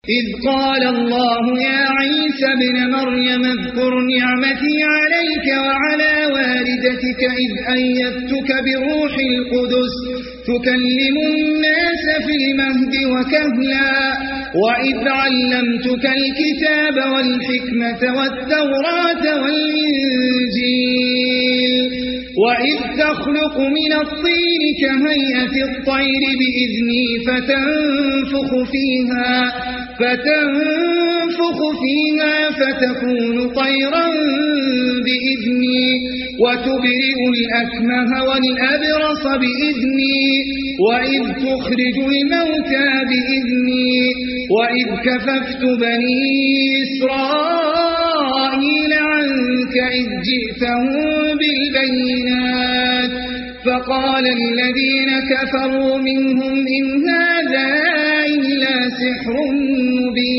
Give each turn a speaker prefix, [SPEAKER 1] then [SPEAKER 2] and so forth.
[SPEAKER 1] إذ قال الله يا عيسى ابن مريم اذكر نعمتي عليك وعلى والدتك إذ أيدتك بروح القدس تكلم الناس في المهد وكهلا وإذ علمتك الكتاب والحكمة والتوراة والإنجيل وإذ تخلق من الطين كهيئة الطير بإذني فتنفخ فيها فتكون طيرا بإذني وتبرئ الأكمه والأبرص بإذني وإذ تخرج الموتى بإذني وإذ كففت بني إسرائيل عنك إذ جئتهم بالبينات فقال الذين كفروا منهم إن هذا إلا سحر مبين